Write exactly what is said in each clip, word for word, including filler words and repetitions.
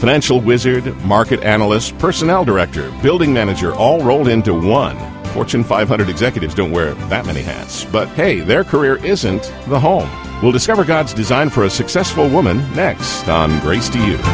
Financial wizard, market analyst, personnel director, building manager, all rolled into one. Fortune five hundred executives don't wear that many hats. But hey, their career isn't the home. We'll discover God's design for a successful woman next on Grace to You.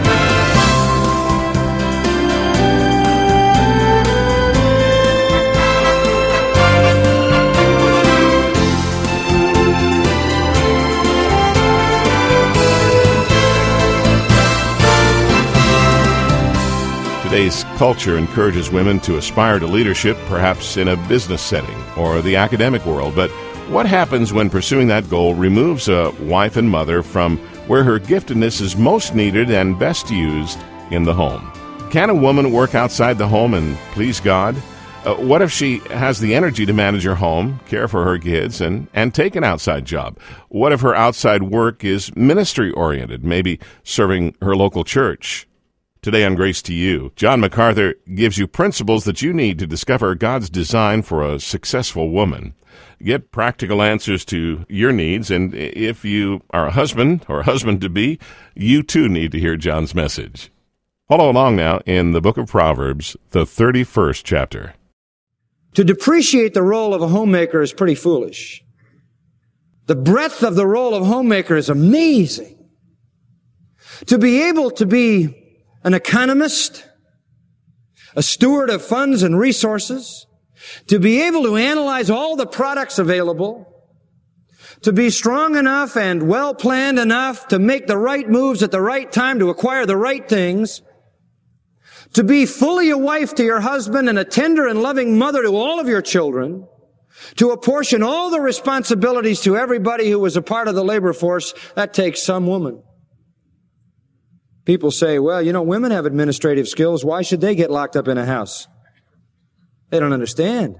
Today's culture encourages women to aspire to leadership, perhaps in a business setting or the academic world. But what happens when pursuing that goal removes a wife and mother from where her giftedness is most needed and best used, in the home? Can a woman work outside the home and please God? Uh, what if she has the energy to manage her home, care for her kids, and, and take an outside job? What if her outside work is ministry-oriented, maybe serving her local church? Today on Grace to You, John MacArthur gives you principles that you need to discover God's design for a successful woman. Get practical answers to your needs, and if you are a husband or a husband-to-be, you too need to hear John's message. Follow along now in the book of Proverbs, the thirty-first chapter. To depreciate the role of a homemaker is pretty foolish. The breadth of the role of homemaker is amazing. To be able to be an economist, a steward of funds and resources, to be able to analyze all the products available, to be strong enough and well-planned enough to make the right moves at the right time to acquire the right things, to be fully a wife to your husband and a tender and loving mother to all of your children, to apportion all the responsibilities to everybody who was a part of the labor force, that takes some woman. People say, well, you know, women have administrative skills. Why should they get locked up in a house? They don't understand.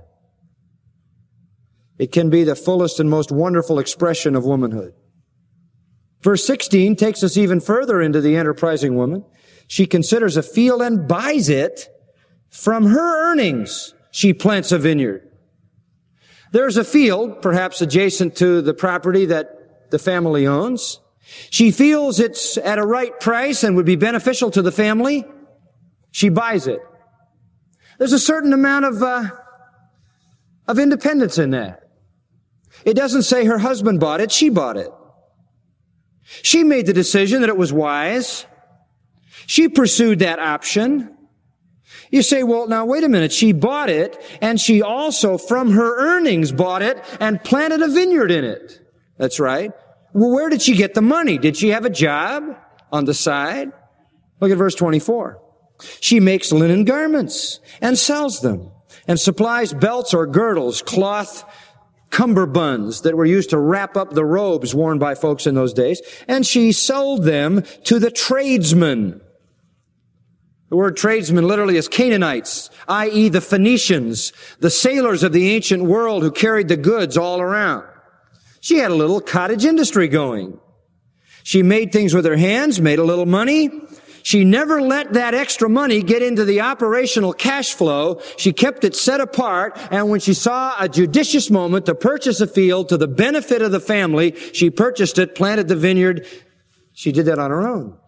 It can be the fullest and most wonderful expression of womanhood. Verse sixteen takes us even further into the enterprising woman. She considers a field and buys it. From her earnings, she plants a vineyard. There's a field, perhaps adjacent to the property that the family owns. She feels it's at a right price and would be beneficial to the family. She buys it. There's a certain amount of, uh, of independence in that. It doesn't say her husband bought it, she bought it. She made the decision that it was wise. She pursued that option. You say, well, now wait a minute. She bought it, and she also, from her earnings, bought it and planted a vineyard in it. That's right. Well, where did she get the money? Did she have a job on the side? Look at verse twenty-four. She makes linen garments and sells them and supplies belts or girdles, cloth cummerbunds that were used to wrap up the robes worn by folks in those days. And she sold them to the tradesmen. The word tradesmen literally is Canaanites, that is the Phoenicians, the sailors of the ancient world who carried the goods all around. She had a little cottage industry going. She made things with her hands, made a little money. She never let that extra money get into the operational cash flow. She kept it set apart, and when she saw a judicious moment to purchase a field to the benefit of the family, she purchased it, planted the vineyard. She did that on her own.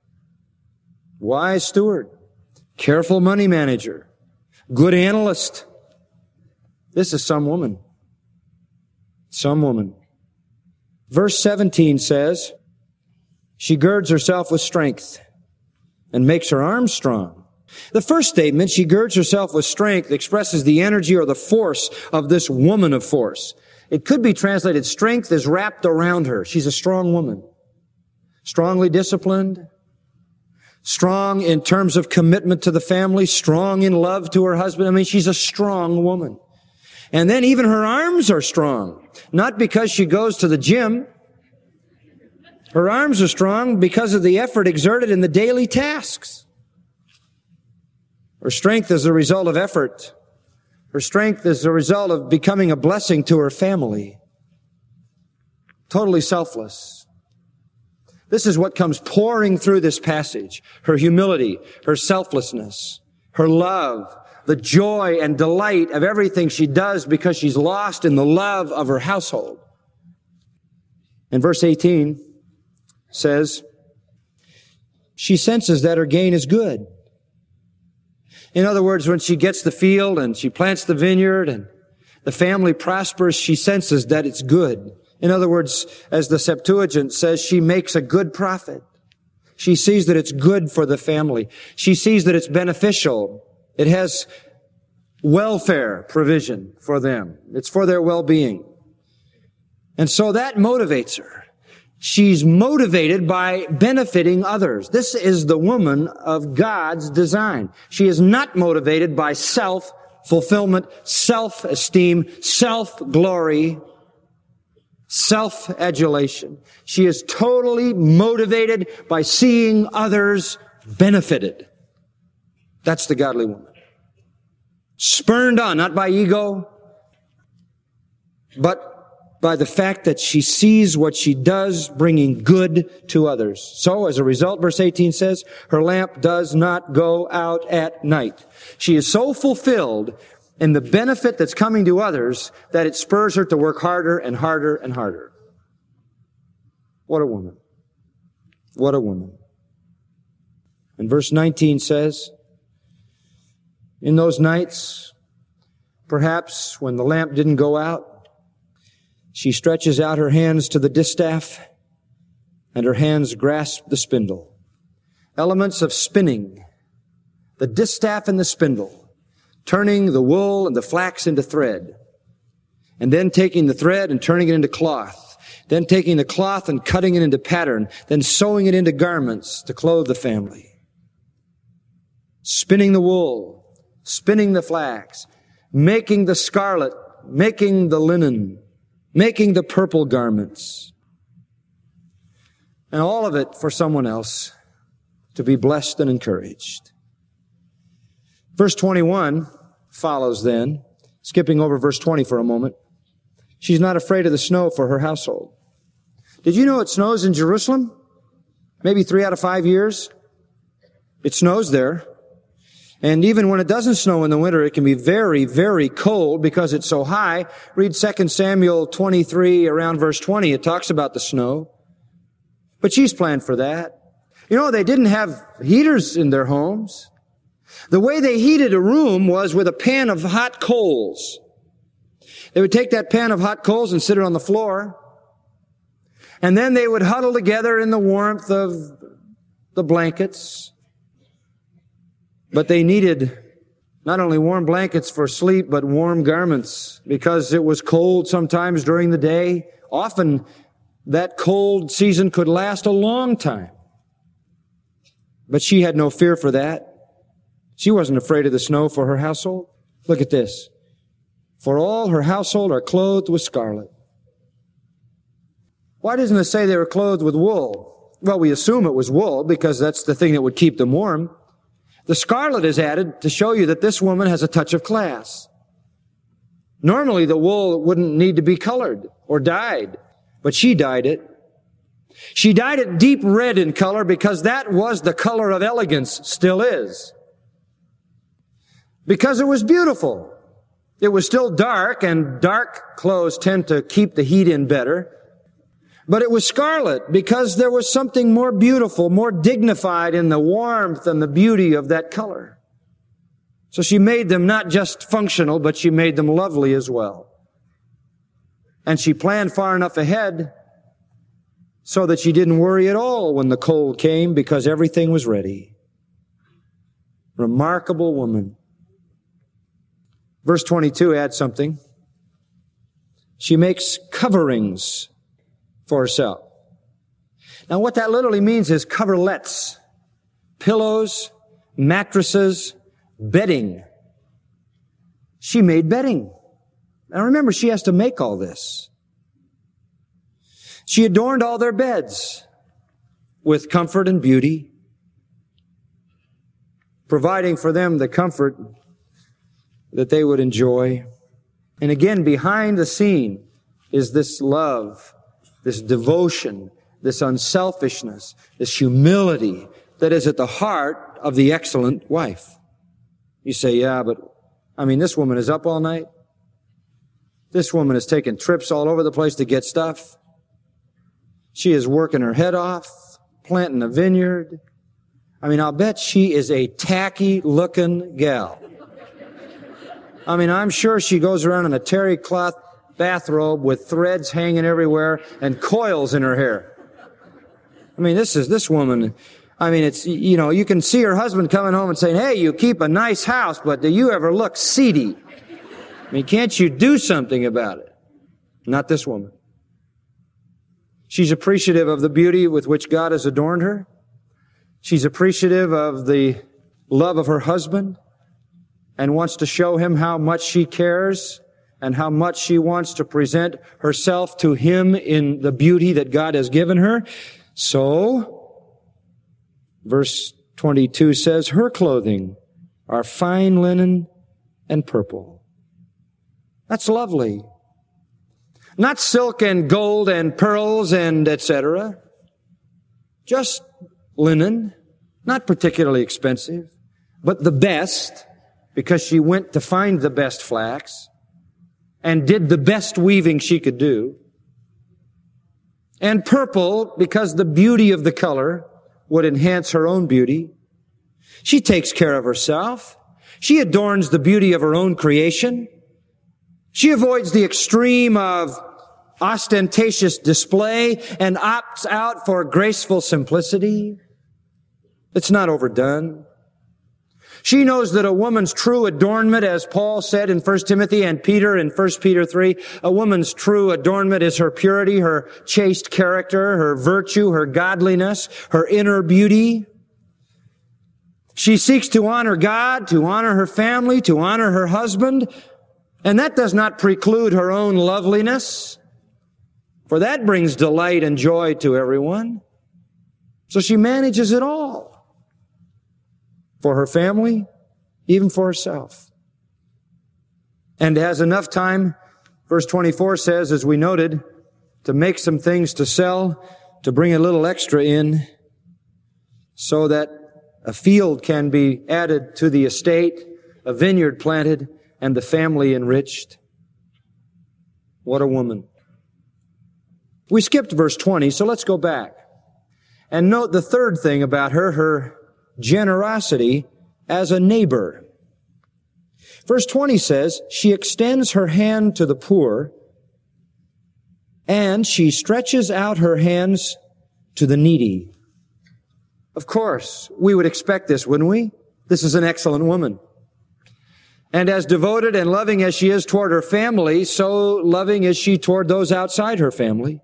Wise steward, careful money manager, good analyst. This is some woman. Some woman. Verse seventeen says, she girds herself with strength and makes her arms strong. The first statement, she girds herself with strength, expresses the energy or the force of this woman of force. It could be translated, strength is wrapped around her. She's a strong woman. Strongly disciplined. Strong in terms of commitment to the family. Strong in love to her husband. I mean, she's a strong woman. And then even her arms are strong. Not because she goes to the gym. Her arms are strong because of the effort exerted in the daily tasks. Her strength is a result of effort. Her strength is a result of becoming a blessing to her family. Totally selfless. This is what comes pouring through this passage. Her humility, her selflessness, her love, the joy and delight of everything she does because she's lost in the love of her household. And verse eighteen says, she senses that her gain is good. In other words, when she gets the field and she plants the vineyard and the family prospers, she senses that it's good. In other words, as the Septuagint says, she makes a good profit. She sees that it's good for the family. She sees that it's beneficial. It has welfare provision for them. It's for their well-being. And so that motivates her. She's motivated by benefiting others. This is the woman of God's design. She is not motivated by self-fulfillment, self-esteem, self-glory, self-adulation. She is totally motivated by seeing others benefited. That's the godly woman. Spurned on, not by ego, but by the fact that she sees what she does bringing good to others. So, as a result, verse eighteen says, her lamp does not go out at night. She is so fulfilled in the benefit that's coming to others that it spurs her to work harder and harder and harder. What a woman. What a woman. And verse nineteen says, in those nights, perhaps when the lamp didn't go out, she stretches out her hands to the distaff, and her hands grasp the spindle. Elements of spinning, the distaff and the spindle, turning the wool and the flax into thread, and then taking the thread and turning it into cloth, then taking the cloth and cutting it into pattern, then sewing it into garments to clothe the family. Spinning the wool, spinning the flax, making the scarlet, making the linen, making the purple garments, and all of it for someone else to be blessed and encouraged. Verse twenty-one follows then, skipping over verse twenty for a moment. She's not afraid of the snow for her household. Did you know it snows in Jerusalem? Maybe three out of five years. It snows there. And even when it doesn't snow in the winter, it can be very, very cold because it's so high. Read Second Samuel twenty-three, around verse twenty. It talks about the snow. But she's planned for that. You know, they didn't have heaters in their homes. The way they heated a room was with a pan of hot coals. They would take that pan of hot coals and sit it on the floor. And then they would huddle together in the warmth of the blankets. But they needed not only warm blankets for sleep, but warm garments because it was cold sometimes during the day. Often that cold season could last a long time. But she had no fear for that. She wasn't afraid of the snow for her household. Look at this. For all her household are clothed with scarlet. Why doesn't it say they were clothed with wool? Well, we assume it was wool because that's the thing that would keep them warm. The scarlet is added to show you that this woman has a touch of class. Normally, the wool wouldn't need to be colored or dyed, but she dyed it. She dyed it deep red in color because that was the color of elegance, still is. Because it was beautiful. It was still dark, and dark clothes tend to keep the heat in better. But it was scarlet because there was something more beautiful, more dignified in the warmth and the beauty of that color. So she made them not just functional, but she made them lovely as well. And she planned far enough ahead so that she didn't worry at all when the cold came because everything was ready. Remarkable woman. Verse twenty-two adds something. She makes coverings for herself. Now what that literally means is coverlets, pillows, mattresses, bedding. She made bedding. Now remember, she has to make all this. She adorned all their beds with comfort and beauty, providing for them the comfort that they would enjoy. And again, behind the scene is this love, this devotion, this unselfishness, this humility that is at the heart of the excellent wife. You say, yeah, but, I mean, this woman is up all night. This woman is taking trips all over the place to get stuff. She is working her head off, planting a vineyard, I mean, I'll bet she is a tacky-looking gal. I mean, I'm sure she goes around in a terry cloth bathrobe with threads hanging everywhere and coils in her hair. I mean, this is, this woman, I mean, it's, you know, you can see her husband coming home and saying, hey, you keep a nice house, but do you ever look seedy? I mean, can't you do something about it? Not this woman. She's appreciative of the beauty with which God has adorned her. She's appreciative of the love of her husband and wants to show him how much she cares and how much she wants to present herself to him in the beauty that God has given her. So, verse twenty-two says, her clothing are fine linen and purple. That's lovely. Not silk and gold and pearls and et cetera. Just linen, not particularly expensive, but the best, because she went to find the best flax and did the best weaving she could do. And purple, because the beauty of the color would enhance her own beauty. She takes care of herself. She adorns the beauty of her own creation. She avoids the extreme of ostentatious display and opts out for graceful simplicity. It's not overdone. She knows that a woman's true adornment, as Paul said in First Timothy and Peter in First Peter three, a woman's true adornment is her purity, her chaste character, her virtue, her godliness, her inner beauty. She seeks to honor God, to honor her family, to honor her husband, and that does not preclude her own loveliness, for that brings delight and joy to everyone. So she manages it all. For her family, even for herself. And has enough time, verse twenty-four says, as we noted, to make some things to sell, to bring a little extra in, so that a field can be added to the estate, a vineyard planted, and the family enriched. What a woman. We skipped verse twenty, so let's go back. And note the third thing about her, her generosity as a neighbor. Verse twenty says, she extends her hand to the poor, and she stretches out her hands to the needy. Of course, we would expect this, wouldn't we? This is an excellent woman. And as devoted and loving as she is toward her family, so loving is she toward those outside her family.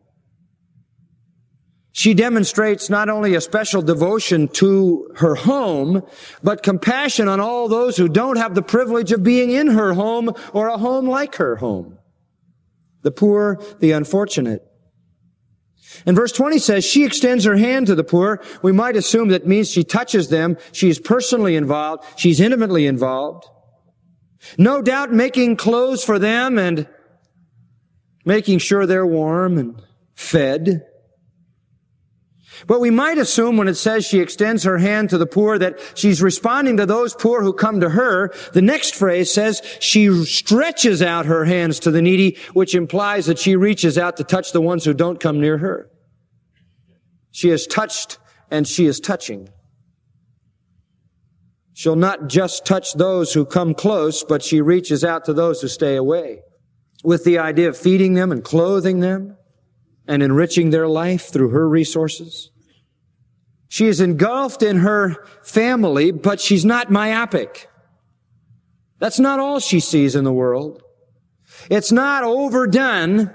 She demonstrates not only a special devotion to her home, but compassion on all those who don't have the privilege of being in her home or a home like her home. The poor, the unfortunate. And verse twenty says, she extends her hand to the poor. We might assume that means she touches them. She's personally involved. She's intimately involved. No doubt making clothes for them and making sure they're warm and fed. But we might assume when it says she extends her hand to the poor that she's responding to those poor who come to her. The next phrase says she stretches out her hands to the needy, which implies that she reaches out to touch the ones who don't come near her. She is touched and she is touching. She'll not just touch those who come close, but she reaches out to those who stay away with the idea of feeding them and clothing them and enriching their life through her resources. She is engulfed in her family, but she's not myopic. That's not all she sees in the world. It's not overdone.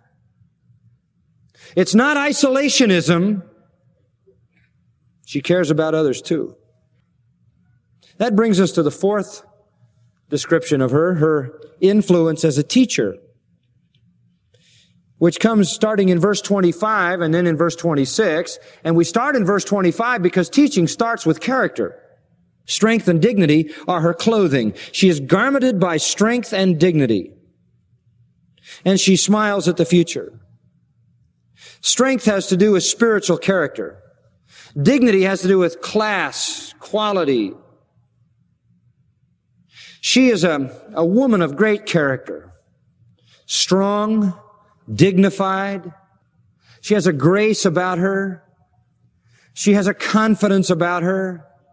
It's not isolationism. She cares about others too. That brings us to the fourth description of her, her influence as a teacher, which comes starting in verse twenty-five and then in verse twenty-six. And we start in verse twenty-five because teaching starts with character. Strength and dignity are her clothing. She is garmented by strength and dignity. And she smiles at the future. Strength has to do with spiritual character. Dignity has to do with class, quality. She is a, a woman of great character. Strong, dignified. She has a grace about her. She has a confidence about her.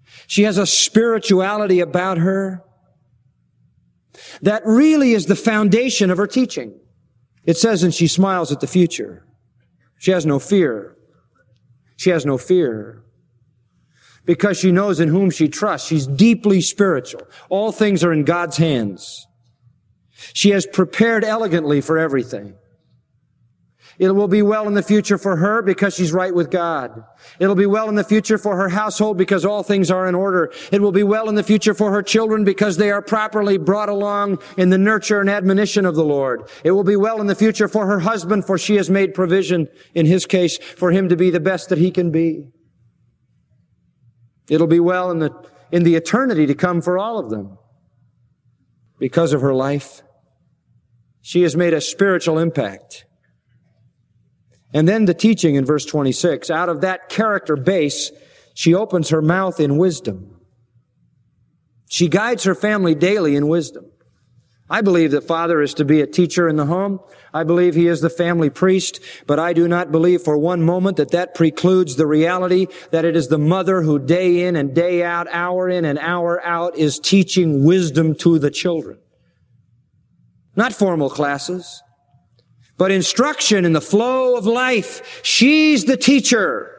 She has a spirituality about her that really is the foundation of her teaching. It says, and she smiles at the future. She has no fear. She has no fear. Because she knows in whom she trusts. She's deeply spiritual. All things are in God's hands. She has prepared elegantly for everything. It will be well in the future for her because she's right with God. It'll be well in the future for her household because all things are in order. It will be well in the future for her children because they are properly brought along in the nurture and admonition of the Lord. It will be well in the future for her husband, for she has made provision, in his case, for him to be the best that he can be. It'll be well in the, in the eternity to come for all of them. Because of her life, she has made a spiritual impact. And then the teaching in verse twenty-six, out of that character base, she opens her mouth in wisdom. She guides her family daily in wisdom. I believe that father is to be a teacher in the home. I believe he is the family priest, but I do not believe for one moment that that precludes the reality that it is the mother who day in and day out, hour in and hour out, is teaching wisdom to the children. Not formal classes, but instruction in the flow of life. She's the teacher.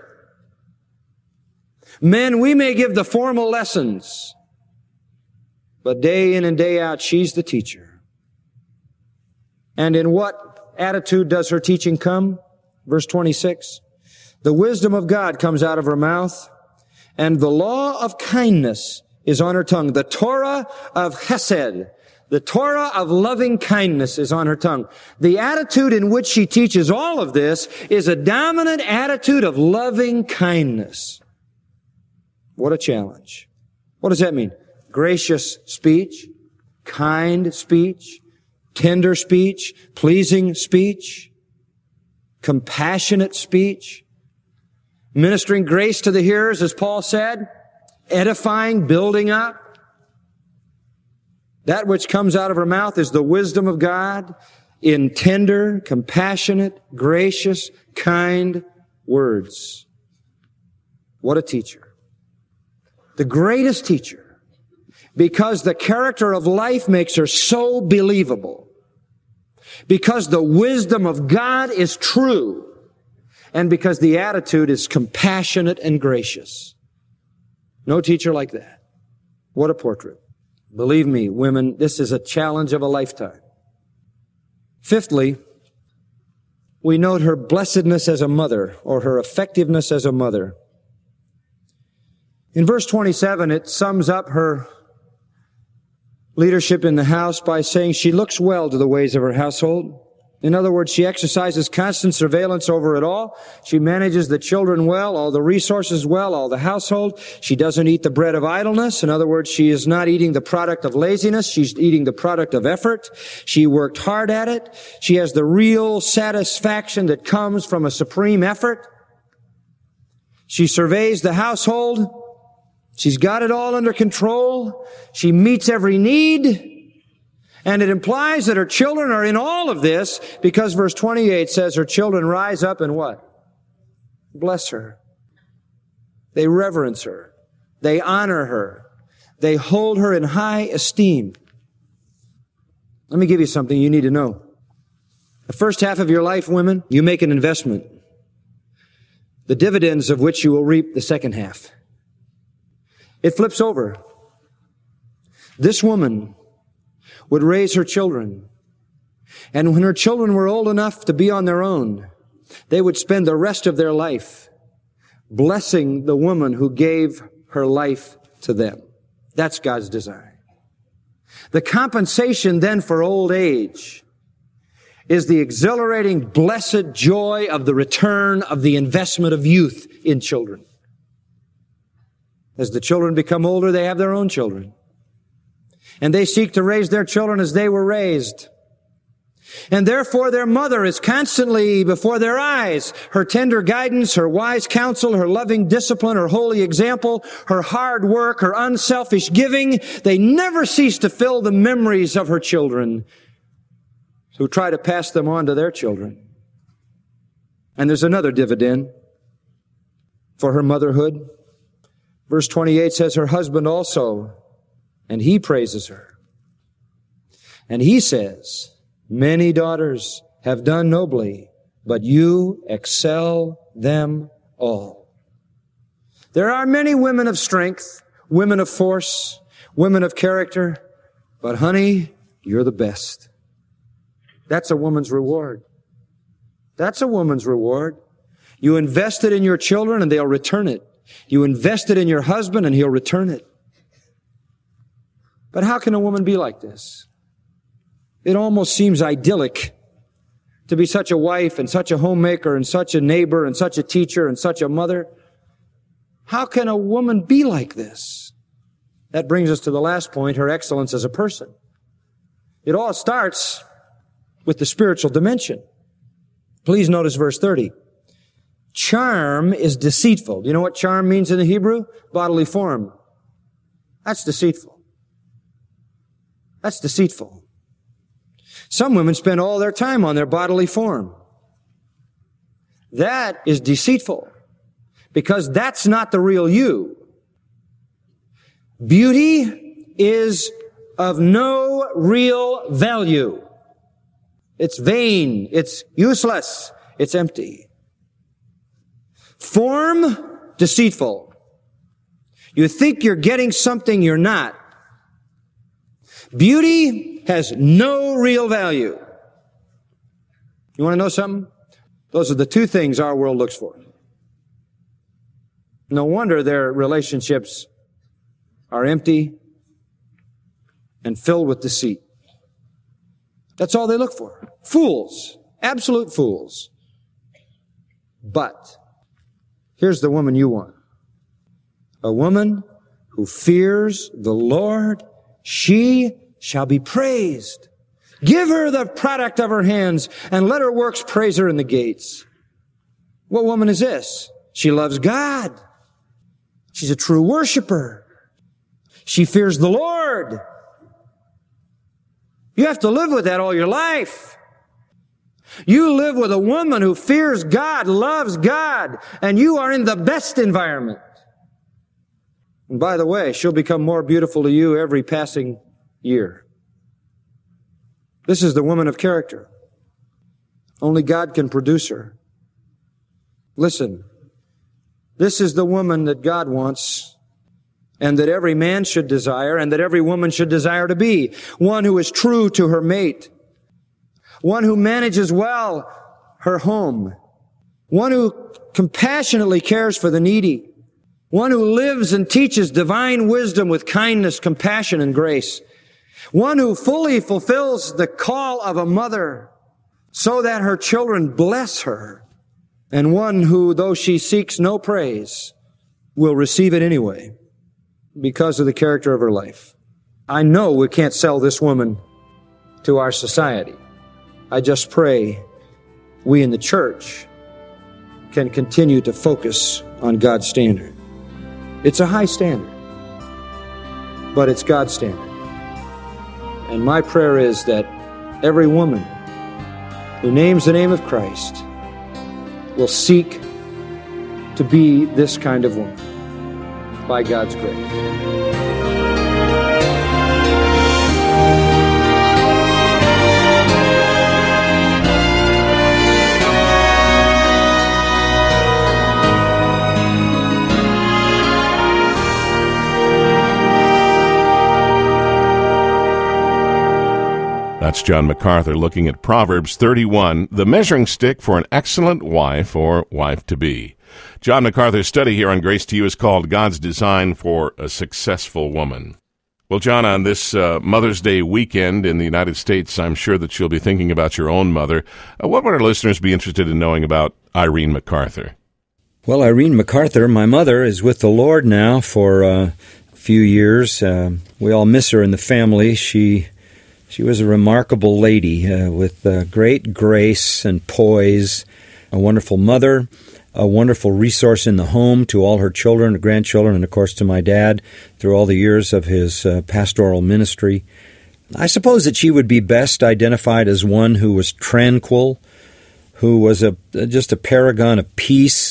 Men, we may give the formal lessons, but day in and day out, she's the teacher. And in what attitude does her teaching come? Verse twenty-six. The wisdom of God comes out of her mouth, and the law of kindness is on her tongue. The Torah of Chesed, the Torah of loving kindness is on her tongue. The attitude in which she teaches all of this is a dominant attitude of loving kindness. What a challenge. What does that mean? Gracious speech, kind speech, tender speech, pleasing speech, compassionate speech, ministering grace to the hearers, as Paul said, edifying, building up. That which comes out of her mouth is the wisdom of God in tender, compassionate, gracious, kind words. What a teacher. The greatest teacher, because the character of life makes her so believable, because the wisdom of God is true, and because the attitude is compassionate and gracious. No teacher like that. What a portrait. Believe me, women, this is a challenge of a lifetime. Fifthly, we note her blessedness as a mother, or her effectiveness as a mother. In verse twenty-seven, it sums up her leadership in the house by saying she looks well to the ways of her household. In other words, she exercises constant surveillance over it all. She manages the children well, all the resources well, all the household. She doesn't eat the bread of idleness. In other words, she is not eating the product of laziness. She's eating the product of effort. She worked hard at it. She has the real satisfaction that comes from a supreme effort. She surveys the household. She's got it all under control. She meets every need. And it implies that her children are in all of this because verse twenty-eight says her children rise up and what? Bless her. They reverence her. They honor her. They hold her in high esteem. Let me give you something you need to know. The first half of your life, women, you make an investment, the dividends of which you will reap the second half. It flips over. This woman would raise her children. And when her children were old enough to be on their own, they would spend the rest of their life blessing the woman who gave her life to them. That's God's design. The compensation then for old age is the exhilarating, blessed joy of the return of the investment of youth in children. As the children become older, they have their own children. And they seek to raise their children as they were raised. And therefore their mother is constantly before their eyes. Her tender guidance, her wise counsel, her loving discipline, her holy example, her hard work, her unselfish giving, they never cease to fill the memories of her children who try to pass them on to their children. And there's another dividend for her motherhood. Verse twenty-eight says her husband also, and he praises her. And he says, many daughters have done nobly, but you excel them all. There are many women of strength, women of force, women of character, but honey, you're the best. That's a woman's reward. That's a woman's reward. You invested in your children and they'll return it. You invested in your husband and he'll return it. But how can a woman be like this? It almost seems idyllic to be such a wife and such a homemaker and such a neighbor and such a teacher and such a mother. How can a woman be like this? That brings us to the last point, her excellence as a person. It all starts with the spiritual dimension. Please notice verse thirty. Charm is deceitful. Do you know what charm means in the Hebrew? Bodily form. That's deceitful. That's deceitful. Some women spend all their time on their bodily form. That is deceitful because that's not the real you. Beauty is of no real value. It's vain. It's useless. It's empty. Form, deceitful. You think you're getting something you're not. Beauty has no real value. You want to know something? Those are the two things our world looks for. No wonder their relationships are empty and filled with deceit. That's all they look for. Fools. Absolute fools. But here's the woman you want. A woman who fears the Lord, she shall be praised. Give her the product of her hands and let her works praise her in the gates. What woman is this? She loves God. She's a true worshiper. She fears the Lord. You have to live with that all your life. You live with a woman who fears God, loves God, and you are in the best environment. And by the way, she'll become more beautiful to you every passing year. This is the woman of character. Only God can produce her. Listen, this is the woman that God wants and that every man should desire and that every woman should desire to be. One who is true to her mate. One who manages well her home. One who compassionately cares for the needy. One who lives and teaches divine wisdom with kindness, compassion, and grace. One who fully fulfills the call of a mother so that her children bless her. And one who, though she seeks no praise, will receive it anyway because of the character of her life. I know we can't sell this woman to our society. I just pray we in the church can continue to focus on God's standard. It's a high standard, but it's God's standard. And my prayer is that every woman who names the name of Christ will seek to be this kind of woman by God's grace. That's John MacArthur looking at Proverbs thirty-one, the measuring stick for an excellent wife or wife-to-be. John MacArthur's study here on Grace to You is called God's Design for a Successful Woman. Well, John, on this uh, Mother's Day weekend in the United States, I'm sure that you'll be thinking about your own mother. Uh, what would our listeners be interested in knowing about Irene MacArthur? Well, Irene MacArthur, my mother, is with the Lord now for uh, a few years. Uh, we all miss her in the family. She... She was a remarkable lady uh, with uh, great grace and poise, a wonderful mother, a wonderful resource in the home to all her children, her grandchildren, and, of course, to my dad through all the years of his uh, pastoral ministry. I suppose that she would be best identified as one who was tranquil, who was a just a paragon of peace,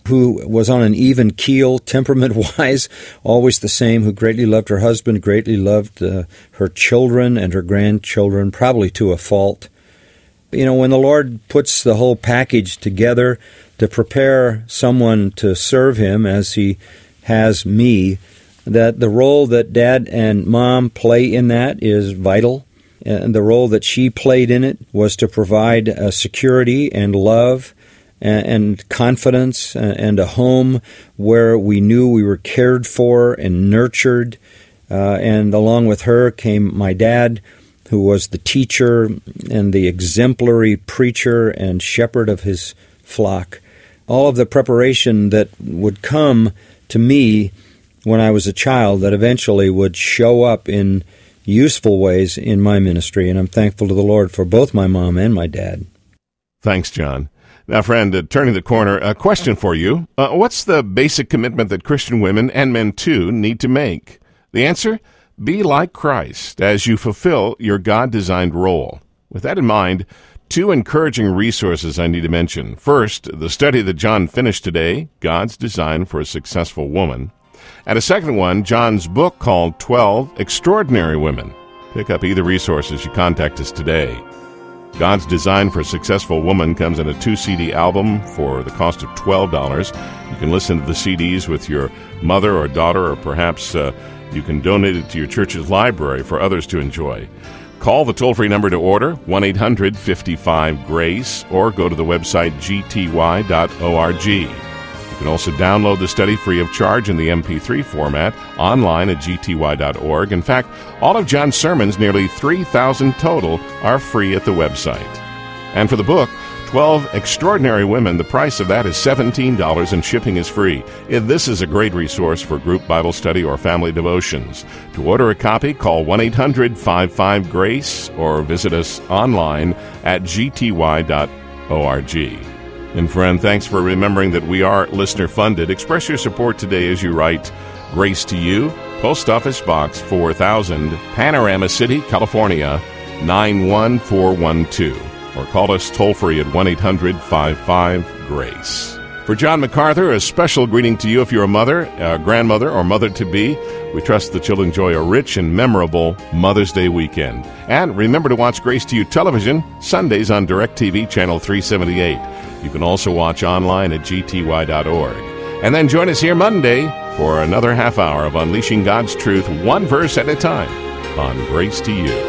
who was on an even keel, temperament-wise, always the same, who greatly loved her husband, greatly loved uh, her children and her grandchildren, probably to a fault. You know, when the Lord puts the whole package together to prepare someone to serve Him as He has me, that the role that Dad and Mom play in that is vital. And the role that she played in it was to provide uh, security and love and, and confidence and, and a home where we knew we were cared for and nurtured. Uh, and along with her came my dad, who was the teacher and the exemplary preacher and shepherd of his flock. All of the preparation that would come to me when I was a child that eventually would show up in useful ways in my ministry, and I'm thankful to the Lord for both my mom and my dad. Thanks, John. Now, friend, uh, turning the corner, a question for you. Uh, what's the basic commitment that Christian women, and men too, need to make? The answer? Be like Christ as you fulfill your God-designed role. With that in mind, two encouraging resources I need to mention. First, the study that John finished today, God's Design for a Successful Woman. And a second one, John's book called twelve Extraordinary Women. Pick up either resource as you contact us today. God's Design for a Successful Woman comes in a two C D album for the cost of twelve dollars. You can listen to the C Ds with your mother or daughter, or perhaps uh, you can donate it to your church's library for others to enjoy. Call the toll-free number to order, one eight hundred fifty-five GRACE, or go to the website g t y dot org. You can also download the study free of charge in the M P three format online at g t y dot org. In fact, all of John's sermons, nearly three thousand total, are free at the website. And for the book, twelve Extraordinary Women, the price of that is seventeen dollars and shipping is free. This is a great resource for group Bible study or family devotions. To order a copy, call one eight hundred fifty-five GRACE or visit us online at g t y dot org. And friend, thanks for remembering that we are listener-funded. Express your support today as you write Grace to You, Post Office Box four thousand, Panorama City, California, nine one four one two. Or call us toll-free at one eight hundred fifty-five GRACE. For John MacArthur, a special greeting to you if you're a mother, a grandmother, or mother-to-be. We trust that you'll enjoy a rich and memorable Mother's Day weekend. And remember to watch Grace to You television Sundays on DirecTV Channel three seventy-eight. You can also watch online at g t y dot org. And then join us here Monday for another half hour of Unleashing God's Truth, one verse at a time, on Grace to You.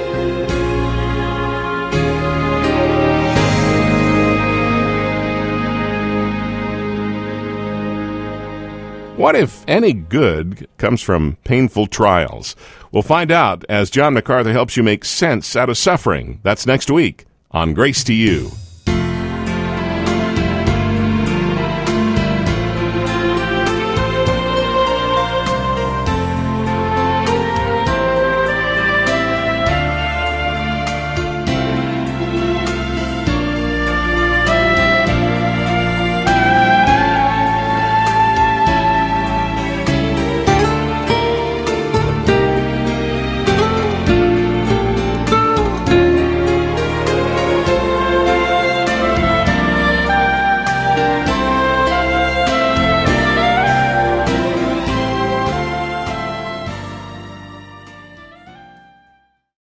What, if any, good comes from painful trials? We'll find out as John MacArthur helps you make sense out of suffering. That's next week on Grace to You.